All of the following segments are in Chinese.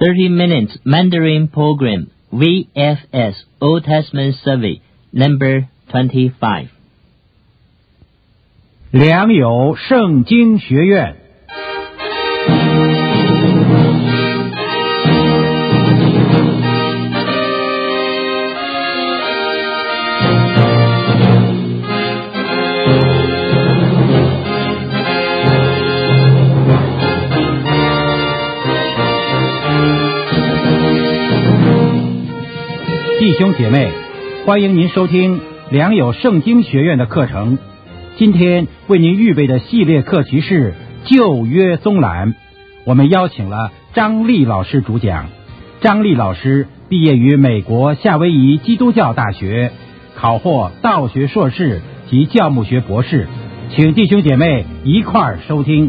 30 Minutes Mandarin Program VFS Old Testament Survey Number 25. 良友圣经学院。弟兄姐妹，欢迎您收听良友圣经学院的课程。今天为您预备的系列课题是旧约综览，我们邀请了张丽老师主讲。张丽老师毕业于美国夏威夷基督教大学，考获道学硕士及教牧学博士，请弟兄姐妹一块儿收听。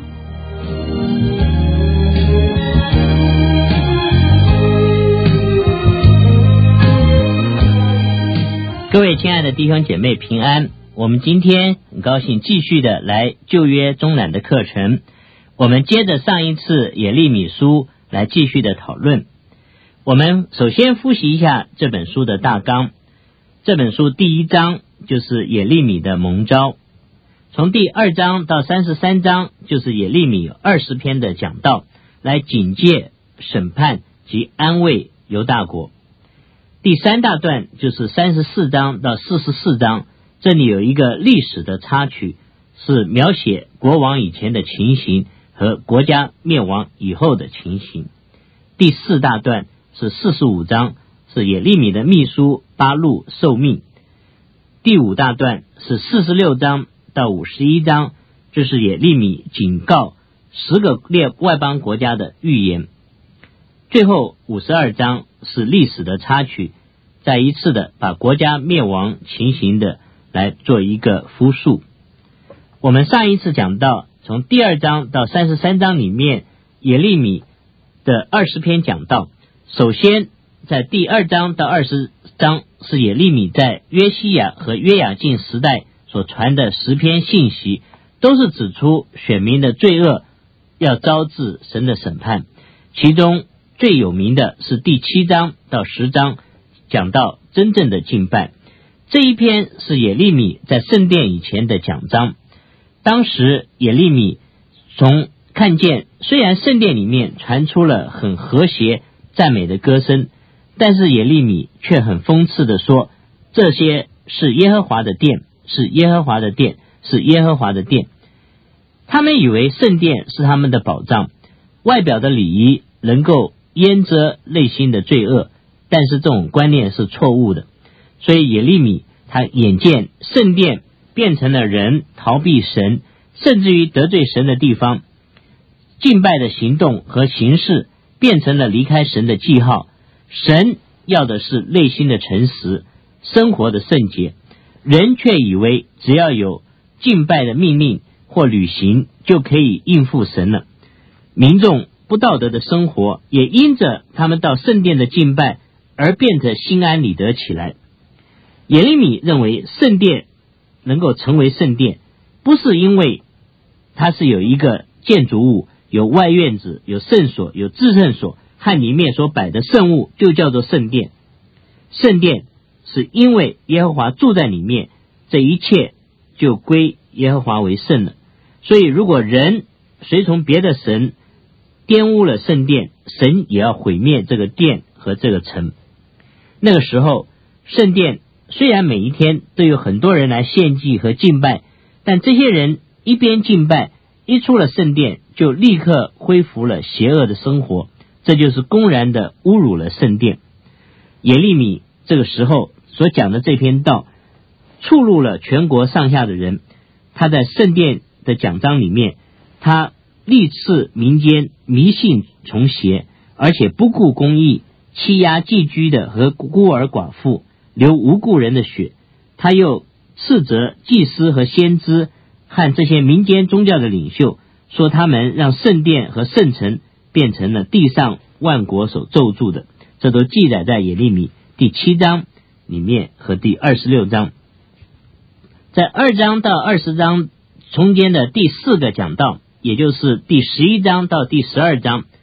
各位亲爱的弟兄姐妹平安，我们今天很高兴继续的来旧约综览的课程，我们接着上一次耶利米书来继续的讨论。我们首先复习一下这本书的大纲。这本书第一章就是耶利米的蒙召，从第2章到33章就是耶利米20篇的讲道，来警戒、审判及安慰犹大国。第3大段就是34章到44章，这里有一个历史的插曲，是描写国王以前的情形和国家灭亡以后的情形。第4大段是45章，是耶利米的秘书巴录受命。第5大段是46章到51章，这是耶利米警告10个外邦国家的预言。最后52章是历史的插曲，再一次的把国家灭亡情形的来做一个复述。我们上一次讲到，从第2章到33章里面，耶利米的20篇讲道，首先在第2章到20章是耶利米在约西亚和约雅敬时代所传的10篇信息，都是指出选民的罪恶要招致神的审判。其中最有名的是第7章到10章，讲到真正的敬拜。这一篇是耶利米在圣殿以前的讲章。当时耶利米从看见，虽然圣殿里面传出了很和谐赞美的歌声，但是耶利米却很讽刺的说，这些是耶和华的殿，是耶和华的殿，是耶和华的殿。他们以为圣殿是他们的宝藏，外表的礼仪能够淹遮内心的罪恶，但是这种观念是错误的。所以耶利米他眼见圣殿变成了人逃避神，甚至于得罪神的地方，敬拜的行动和形式变成了离开神的记号。神要的是内心的诚实，生活的圣洁，人却以为只要有敬拜的命令或履行就可以应付神了。民众不道德的生活也因着他们到圣殿的敬拜而变得心安理得起来。耶利米认为圣殿能够成为圣殿，不是因为它是有一个建筑物，有外院子，有圣所，有至圣所，和里面所摆的圣物就叫做圣殿。圣殿是因为耶和华住在里面，这一切就归耶和华为圣了。所以如果人随从别的神玷污了圣殿，神也要毁灭这个殿和这个城。那个时候圣殿虽然每一天都有很多人来献祭和敬拜，但这些人一边敬拜，一出了圣殿就立刻恢复了邪恶的生活，这就是公然的侮辱了圣殿。耶利米这个时候所讲的这篇道触怒了全国上下的人。他在圣殿的讲章里面，他力斥民间迷信从邪，而且不顾公义，欺压寄居的和孤儿寡妇，流无辜人的血。他又斥责祭司和先知和这些民间宗教的领袖，说他们让圣殿和圣城变成了地上万国所咒诅的。这都记载在耶利米第7章里面和第26章。在2章到20章中间的第4个讲道，也就是第11章到第12章，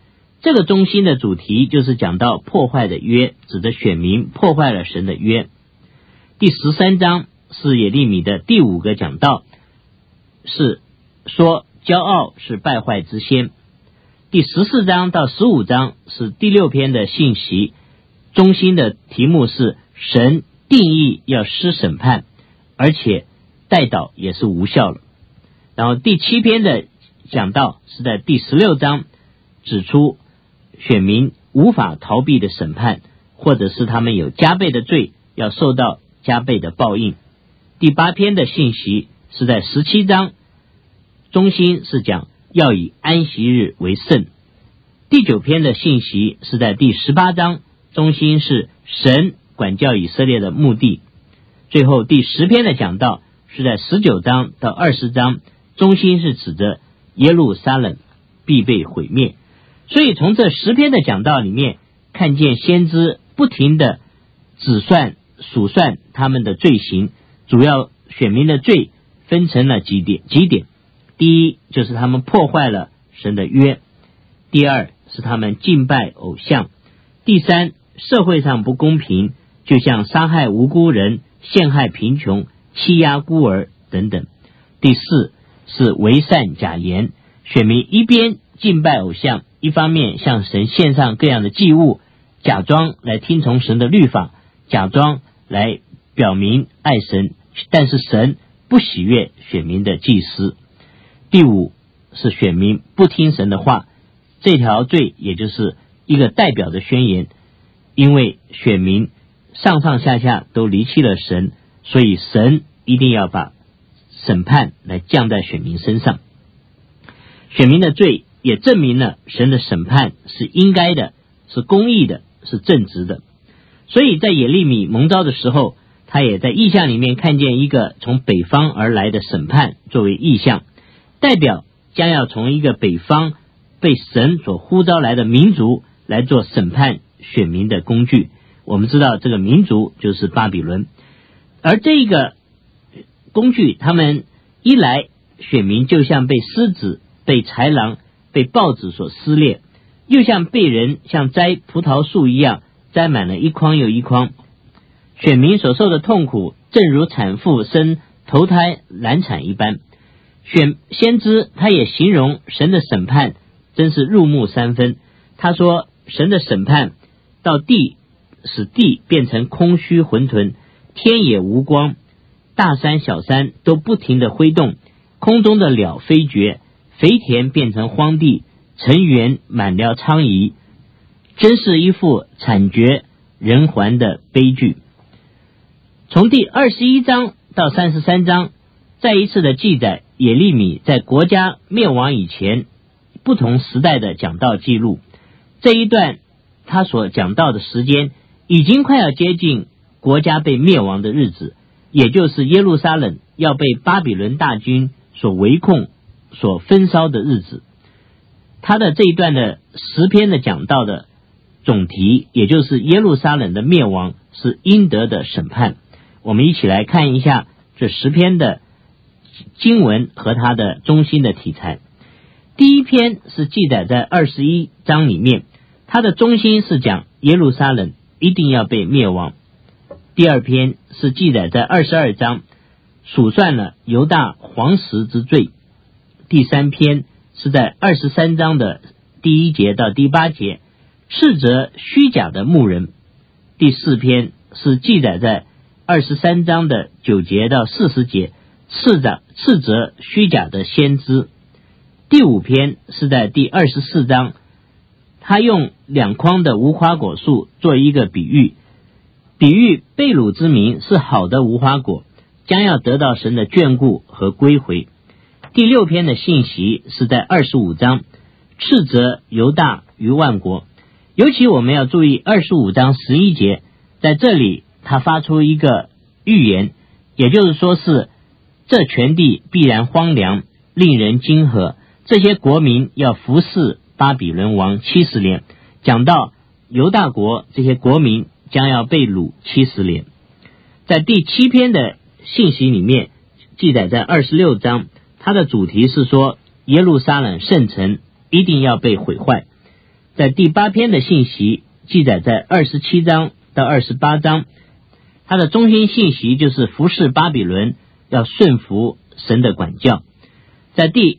这个中心的主题就是讲到破坏的约，指的选民破坏了神的约。第13章是耶利米的第5个讲道，是说骄傲是败坏之先。第14章到15章是第6篇的信息，中心的题目是神定义要施审判，而且代祷也是无效了。然后第7篇的讲道是在第16章指出选民无法逃避的审判，或者是他们有加倍的罪要受到加倍的报应。第8篇的信息是在17章，中心是讲要以安息日为圣。第9篇的信息是在第18章，中心是神管教以色列的目的。最后第10篇的讲道是在19章到20章，中心是指着耶路撒冷必被毁灭。所以从这10篇的讲道里面，看见先知不停的数算他们的罪行，主要选民的罪分成了几点。第一，就是他们破坏了神的约；第二，是他们敬拜偶像；第三，社会上不公平，就像杀害无辜人、陷害贫穷、欺压孤儿等等；第四，是为善假言，选民一边敬拜偶像，一方面向神献上各样的祭物，假装来听从神的律法，假装来表明爱神，但是神不喜悦选民的祭司。第五，是选民不听神的话，这条罪也就是一个代表的宣言，因为选民上上下下都离弃了神，所以神一定要把审判来降在选民身上。选民的罪也证明了神的审判是应该的，是公义的，是正直的。所以在耶利米蒙召的时候，他也在异象里面看见一个从北方而来的审判作为异象，代表将要从一个北方被神所呼召来的民族来做审判选民的工具。我们知道这个民族就是巴比伦，而这个工具他们一来，选民就像被狮子、被豺狼、被豹子所撕裂，又像被人像摘葡萄树一样摘满了一筐又一筐。选民所受的痛苦正如产妇生头胎难产一般。先知他也形容神的审判真是入木三分。他说神的审判到地，使地变成空虚混沌，天也无光，大山小山都不停地挥动，空中的鸟飞绝，肥田变成荒地，尘原满了苍夷，真是一副惨绝人寰的悲剧。从第21章到33章，再一次的记载耶利米在国家灭亡以前不同时代的讲道记录。这一段他所讲到的时间已经快要接近国家被灭亡的日子，也就是耶路撒冷要被巴比伦大军所围控、所焚烧的日子。他的这一段的10篇的讲道的总题，也就是耶路撒冷的灭亡是应得的审判。我们一起来看一下这10篇的经文和它的中心的题材。第一篇是记载在21章里面，它的中心是讲耶路撒冷一定要被灭亡。第二篇是记载在22章，数算了犹大黄石之罪。第三篇是在23章的第1节到第8节，斥责虚假的牧人。第4篇是记载在23章的9节到40节，斥责虚假的先知。第5篇是在第24章，他用2筐的无花果树做一个比喻，比喻被掳之民是好的无花果，将要得到神的眷顾和归回。第6篇的信息是在25章，斥责犹大于万国。尤其我们要注意25章11节，在这里他发出一个预言，也就是说是这全地必然荒凉，令人惊愕，这些国民要服侍巴比伦王70年，讲到犹大国这些国民将要被掳70年。在第7篇的信息里面记载在26章，它的主题是说耶路撒冷圣城一定要被毁坏。 在第8篇的信息记载在27章到28章，它的中心信息就是服侍巴比伦要顺服神的管教。在第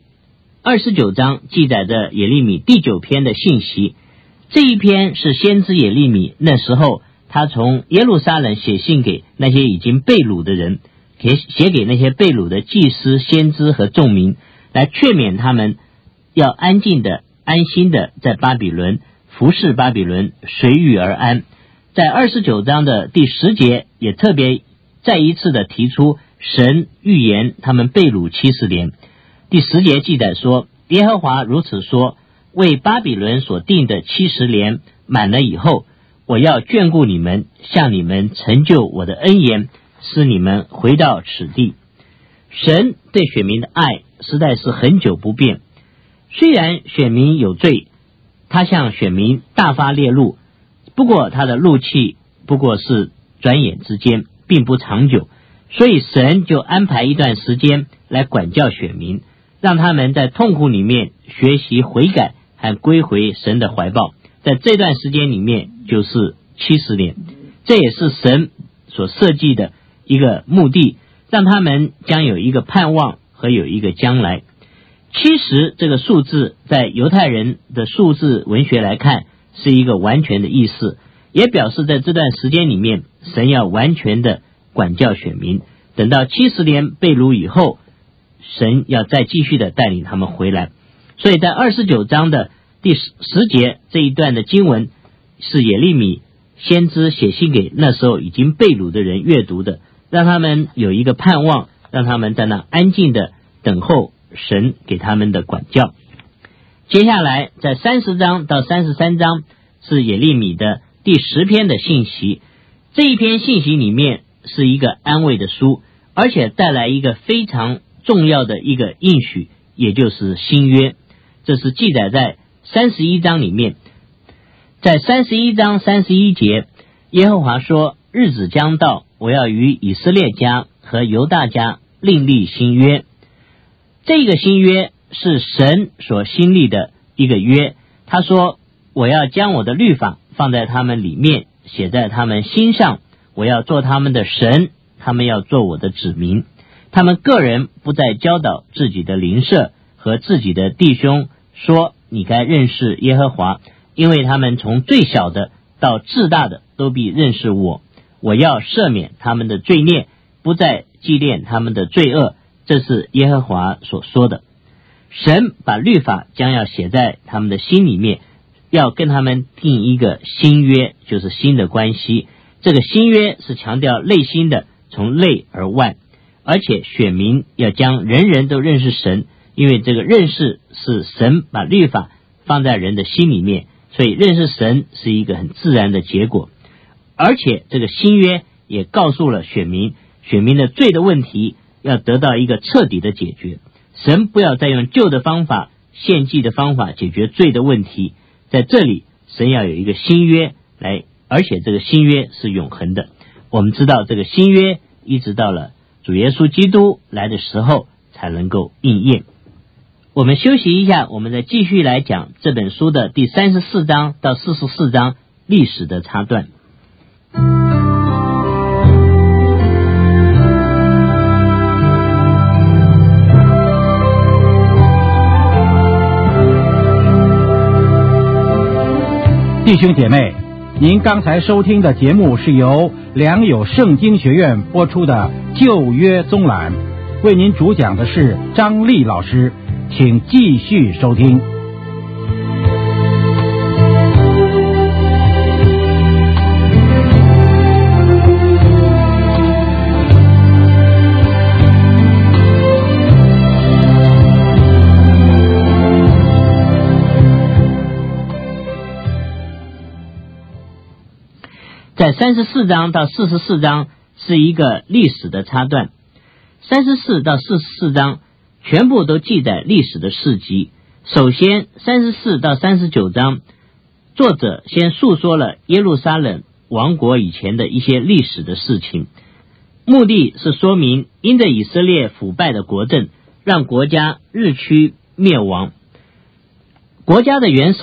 29章记载着耶利米第9篇的信息，这一篇是先知耶利米那时候他从耶路撒冷写信给那些已经被掳的人，写给那些被掳的祭司、先知和众民，来劝勉他们要安静的、安心的在巴比伦服侍巴比伦，随遇而安。在29章的第10节也特别再一次的提出神预言他们被掳70年。第10节记载说，耶和华如此说，为巴比伦所定的70年满了以后，我要眷顾你们，向你们成就我的恩言，使你们回到此地。神对选民的爱实在是很久不变，虽然选民有罪，他向选民大发烈怒，不过他的怒气不过是转眼之间，并不长久，所以神就安排一段时间来管教选民，让他们在痛苦里面学习悔改和归回神的怀抱。在这段时间里面就是70年，这也是神所设计的一个目的，让他们将有一个盼望和有一个将来。70这个数字在犹太人的数字文学来看是一个完全的意思，也表示在这段时间里面神要完全的管教选民，等到70年被掳以后，神要再继续的带领他们回来。所以在29章的第10节这一段的经文是耶利米先知写信给那时候已经被掳的人阅读的，让他们有一个盼望，让他们在那安静的等候神给他们的管教。接下来在30章到33章是耶利米的第10篇的信息，这一篇信息里面是一个安慰的书，而且带来一个非常重要的一个应许，也就是新约。这是记载在31章里面。在31章31节，耶和华说，日子将到，我要与以色列家和犹大家另立新约。这个新约是神所新立的一个约，他说，我要将我的律法放在他们里面，写在他们心上，我要做他们的神，他们要做我的子民。他们个人不再教导自己的邻舍和自己的弟兄说，你该认识耶和华，因为他们从最小的到至大的都必认识我。我要赦免他们的罪孽，不再纪念他们的罪恶，这是耶和华所说的。神把律法将要写在他们的心里面，要跟他们定一个新约，就是新的关系。这个新约是强调内心的，从内而外，而且选民要将人人都认识神，因为这个认识是神把律法放在人的心里面，所以认识神是一个很自然的结果。而且这个新约也告诉了选民的罪的问题要得到一个彻底的解决，神不要再用旧的方法、献祭的方法解决罪的问题，在这里神要有一个新约来，而且这个新约是永恒的。我们知道这个新约一直到了主耶稣基督来的时候才能够应验。我们休息一下，我们再继续来讲这本书的第34章到44章历史的插段。 弟兄姐妹，您刚才收听的节目是由良友圣经学院播出的旧约综览，为您主讲的是张丽老师，请继续收听。 在34章到44章是一个历史的插段，34到44章全部都记载历史的事迹。首先34到39章，作者先述说了耶路撒冷王国以前的一些历史的事情，目的是说明因着以色列腐败的国政，让国家日趋灭亡。国家的元首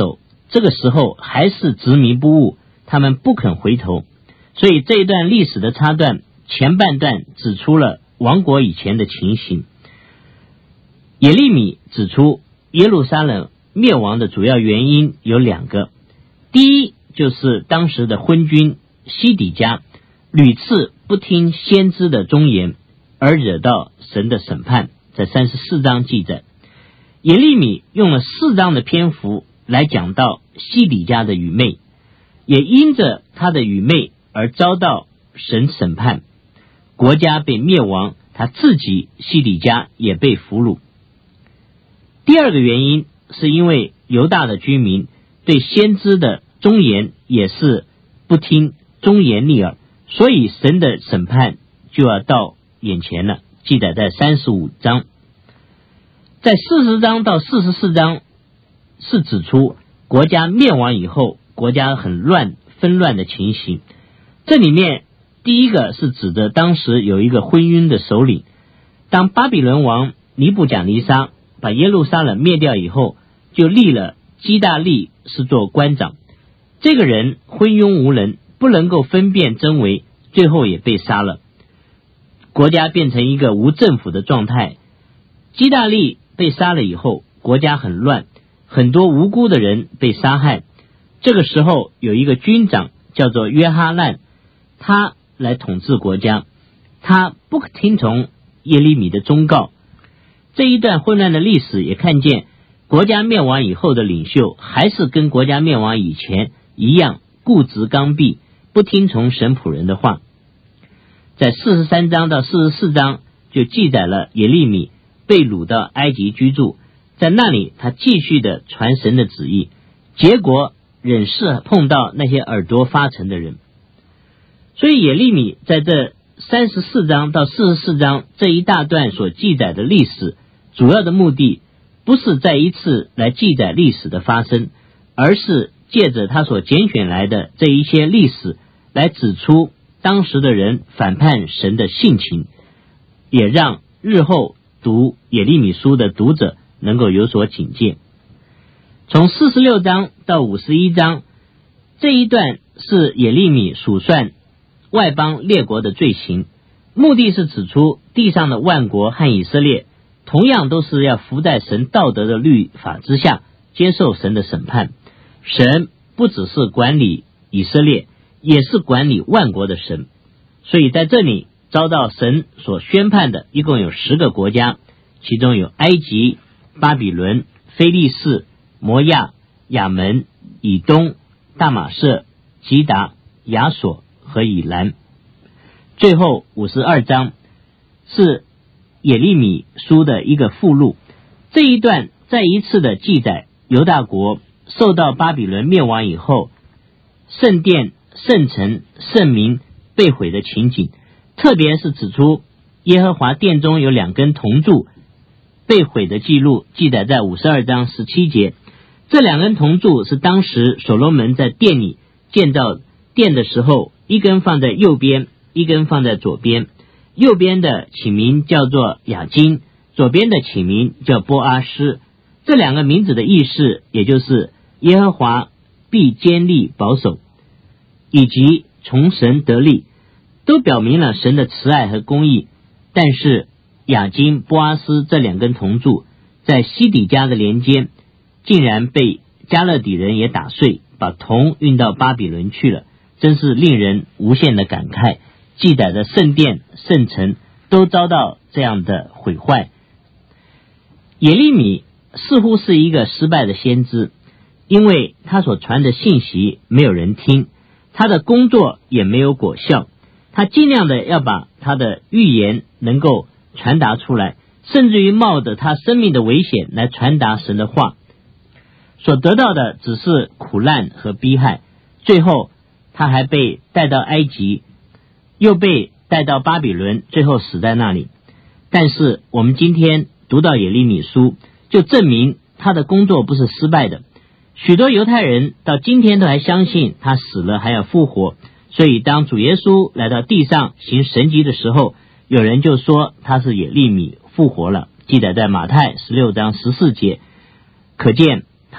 这个时候还是执迷不悟，他们不肯回头。所以这一段历史的插段前半段指出了亡国以前的情形。耶利米指出耶路撒冷灭亡的主要原因有2个，第一就是当时的昏君西底家屡次不听先知的忠言，而惹到神的审判，在34章记载。耶利米用了4章的篇幅来讲到西底家的愚昧，也因着他的愚昧而遭到神审判，国家被灭亡，他自己西底家也被俘虏。第2个原因是因为犹大的居民对先知的忠言也是不听，忠言逆耳，所以神的审判就要到眼前了，记载在35章。在40章到44章是指出国家灭亡以后，国家很纷乱的情形。这里面第一个是指的当时有一个昏庸的首领，当巴比伦王尼布甲尼撒把耶路撒冷灭掉以后，就立了基大利是做官长。这个人昏庸无能，不能够分辨真伪，最后也被杀了，国家变成一个无政府的状态。基大利被杀了以后，国家很乱，很多无辜的人被杀害。这个时候有一个军长叫做约哈难，他来统治国家，他不听从耶利米的忠告。这一段混乱的历史也看见国家灭亡以后的领袖还是跟国家灭亡以前一样固执刚愎，不听从神仆人的话。在43章到44章就记载了耶利米被掳到埃及居住，在那里他继续的传神的旨意，结果仍是碰到那些耳朵发沉的人。所以耶利米在这34章到44章这一大段所记载的历史，主要的目的不是再一次来记载历史的发生，而是借着他所拣选来的这一些历史来指出当时的人反叛神的性情，也让日后读耶利米书的读者能够有所警戒。从46章到51章这一段是耶利米数算外邦列国的罪行，目的是指出地上的万国和以色列同样都是要服在神道德的律法之下，接受神的审判。神不只是管理以色列，也是管理万国的神。所以在这里遭到神所宣判的一共有10个国家，其中有埃及、巴比伦、非利士、摩亚、亚门、以东、大马色、吉达、亚索和以兰。最后52章是耶利米书的一个附录，这一段再一次的记载犹大国受到巴比伦灭亡以后，圣殿、圣城、圣民被毁的情景，特别是指出耶和华殿中有2根铜柱被毁的记录，记载在52章17节。这2根铜柱是当时所罗门在殿里建造殿的时候，一根放在右边，一根放在左边。右边的起名叫做雅金，左边的起名叫波阿斯。这2个名字的意思也就是耶和华必坚立保守，以及从神得力，都表明了神的慈爱和公义。但是雅金、波阿斯这2根铜柱在西底家的连接竟然被加勒底人也打碎，把铜运到巴比伦去了，真是令人无限的感慨。记载的圣殿、圣城都遭到这样的毁坏。耶利米似乎是一个失败的先知，因为他所传的信息没有人听，他的工作也没有果效。他尽量的要把他的预言能够传达出来，甚至于冒着他生命的危险来传达神的话，所得到的只是苦难和逼害。最后他还被带到埃及，又被带到巴比伦，最后死在那里。但是我们今天读到耶利米书，就证明他的工作不是失败的。许多犹太人到今天都还相信他死了还要复活，所以当主耶稣来到地上行神迹的时候，有人就说他是耶利米复活了，记载在马太16章14节。可见他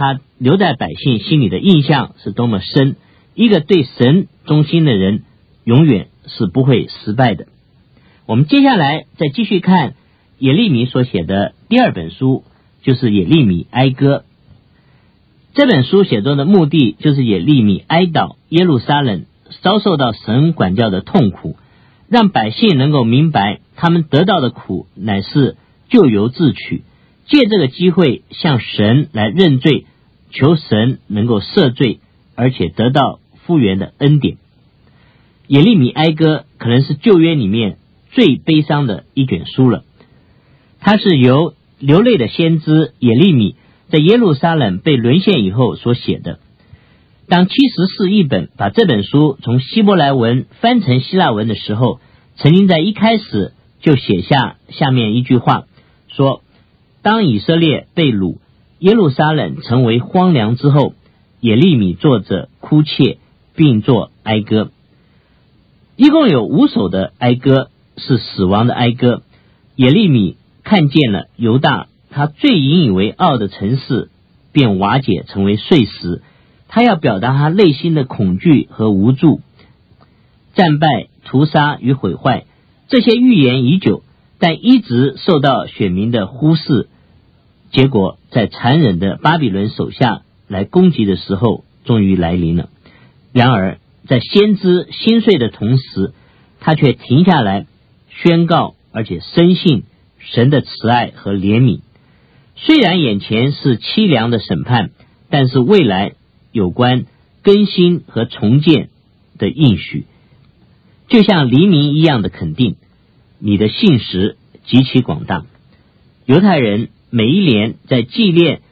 留在百姓心里的印象是多么深。一个对神忠心的人永远是不会失败的。我们接下来再继续看耶利米所写的第二本书，就是耶利米哀歌。这本书写作的目的就是耶利米哀悼耶路撒冷遭受到神管教的痛苦，让百姓能够明白他们得到的苦乃是咎由自取，借这个机会向神来认罪，求神能够赦罪，而且得到复原的恩典。耶利米哀歌可能是旧约里面最悲伤的一卷书了，它是由流泪的先知耶利米在耶路撒冷被沦陷以后所写的。当74译本把这本书从希伯来文翻成希腊文的时候，曾经在一开始就写下面一句话，说当以色列被掳，耶路撒冷成为荒凉之后，耶利米作着哭切，并作哀歌。一共有5首的哀歌，是死亡的哀歌。耶利米看见了犹大他最引以为傲的城市便瓦解成为碎石，他要表达他内心的恐惧和无助，战败、屠杀与毁坏，这些预言已久，但一直受到选民的忽视，结果在残忍的巴比伦手下来攻击的时候终于来临了。然而在先知心碎的同时，他却停下来宣告，而且深信神的慈爱和怜悯。虽然眼前是凄凉的审判，但是未来有关更新和重建的应许，就像黎明一样的肯定。你的信实极其广大。犹太人每一年在纪念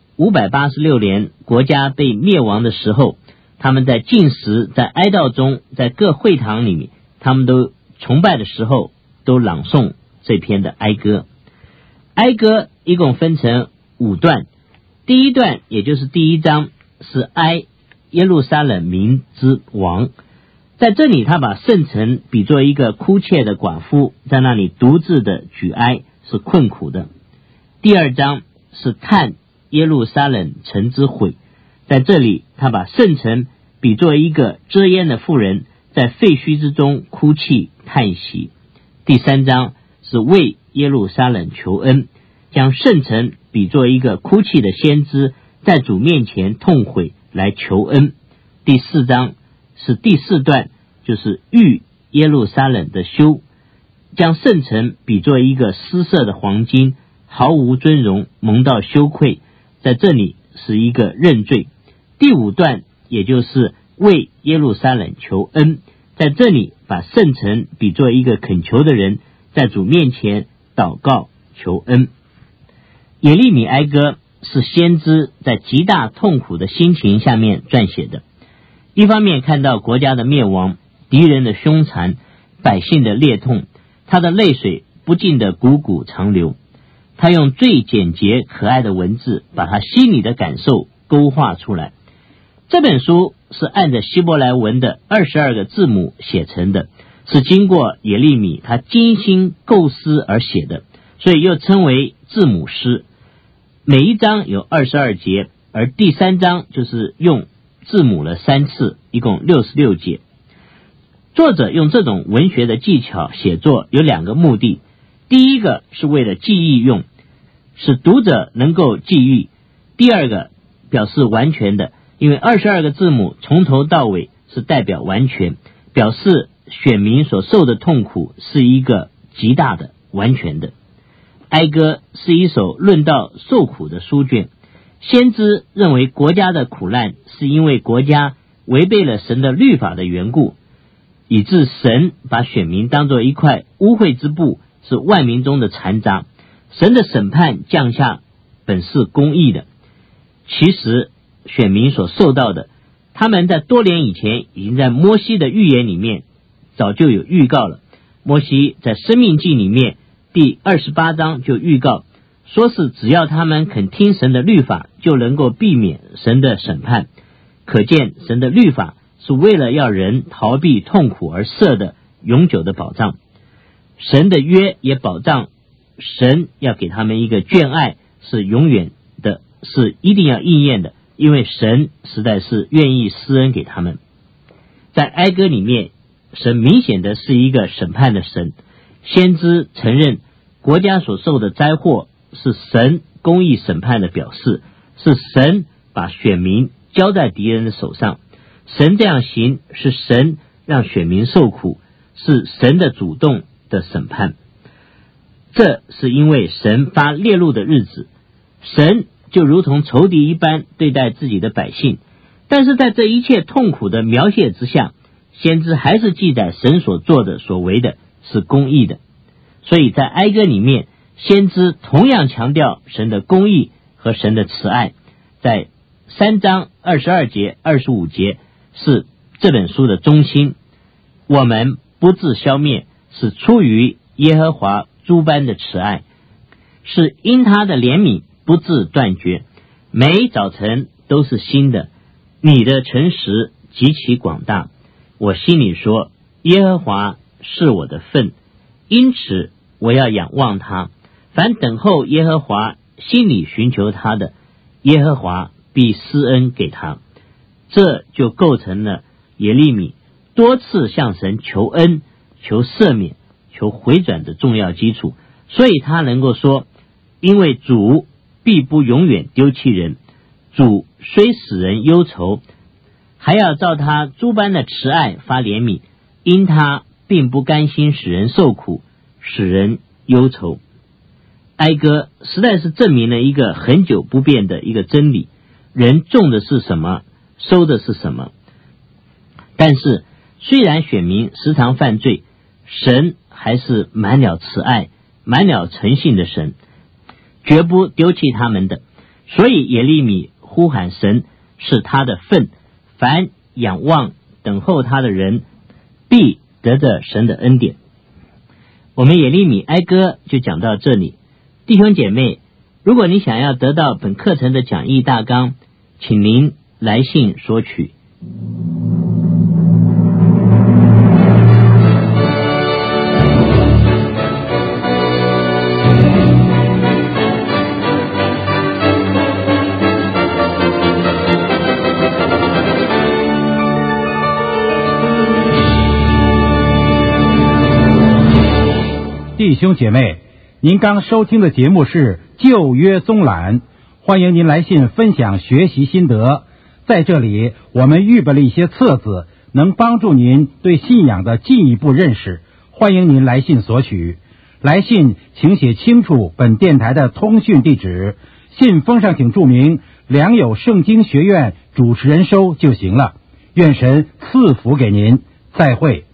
586年国家被灭亡的时候，他们在禁食、在哀悼中，在各会堂里面，他们都崇拜的时候都朗诵这篇的哀歌。哀歌一共分成5段，第一段也就是第1章是哀耶路撒冷民之王，在这里他把圣城比作一个哭切的寡妇，在那里独自的举哀，是困苦的。第2章是叹耶路撒冷城之毁，在这里他把圣城比作一个遮烟的妇人，在废墟之中哭泣叹息。第3章是为耶路撒冷求恩，将圣城比作一个哭泣的先知，在主面前痛悔来求恩。第4章是第4段，就是遇耶路撒冷的羞，将圣城比作一个失色的黄金，毫无尊荣，蒙到羞愧，在这里是一个认罪。第5段也就是为耶路撒冷求恩，在这里把圣城比作一个恳求的人，在主面前祷告求恩。耶利米哀歌是先知在极大痛苦的心情下面撰写的，一方面看到国家的灭亡，敌人的凶残，百姓的裂痛，他的泪水不禁的汩汩长流。他用最简洁可爱的文字把他心里的感受勾画出来。这本书是按着希伯来文的22个字母写成的，是经过耶利米他精心构思而写的，所以又称为字母诗。每一章有22节，而第3章就是用字母了3次，一共66节。作者用这种文学的技巧写作有2个目的，第一个是为了记忆用，使读者能够记忆；第二个表示完全的，因为22个字母从头到尾是代表完全，表示选民所受的痛苦是一个极大的完全的。哀歌是一首论到受苦的书卷，先知认为国家的苦难是因为国家违背了神的律法的缘故，以致神把选民当作一块污秽之布，是万民中的残渣。神的审判降下本是公义的，其实选民所受到的，他们在多年以前已经在摩西的预言里面早就有预告了。摩西在申命记里面第28章就预告，说是只要他们肯听神的律法，就能够避免神的审判。可见神的律法是为了要人逃避痛苦而设的永久的保障。神的约也保障神要给他们一个眷爱，是永远的，是一定要应验的， 因为神实在是愿意施恩给他们。在哀歌里面，神明显的是一个审判的神，先知承认国家所受的灾祸是神公义审判的表示，是神把选民交在敌人的手上，神这样行是神让选民受苦，是神的主动的审判。这是因为神发烈怒的日子，神就如同仇敌一般对待自己的百姓，但是在这一切痛苦的描写之下，先知还是记载神所做的所为的是公义的。所以在哀歌里面，先知同样强调神的公义和神的慈爱，在3章22节25节是这本书的中心。我们不致消灭，是出于耶和华诸般的慈爱，是因他的怜悯不致断绝，每早晨都是新的，你的诚实极其广大。我心里说，耶和华是我的份，因此我要仰望他。凡等候耶和华，心里寻求他的，耶和华必施恩给他。这就构成了耶利米多次向神求恩、求赦免、求回转的重要基础。所以他能够说，因为主必不永远丢弃人，主虽使人忧愁，还要照他诸般的慈爱发怜悯，因他并不甘心使人受苦，使人忧愁。哀歌实在是证明了一个很久不变的一个真理，人种的是什么，收的是什么。但是虽然选民时常犯罪，神还是满了慈爱、满了诚信的神，绝不丢弃他们的。所以耶利米呼喊神是他的份，凡仰望等候他的人必得着神的恩典。我们耶利米哀歌就讲到这里。弟兄姐妹，如果你想要得到本课程的讲义大纲，请您来信索取。 弟兄姐妹，您刚收听的节目是旧约综览，欢迎您来信分享学习心得。在这里我们预备了一些册子，能帮助您对信仰的进一步认识，欢迎您来信索取。来信请写清楚本电台的通讯地址，信封上请注明良友圣经学院主持人收就行了。愿神赐福给您，再会。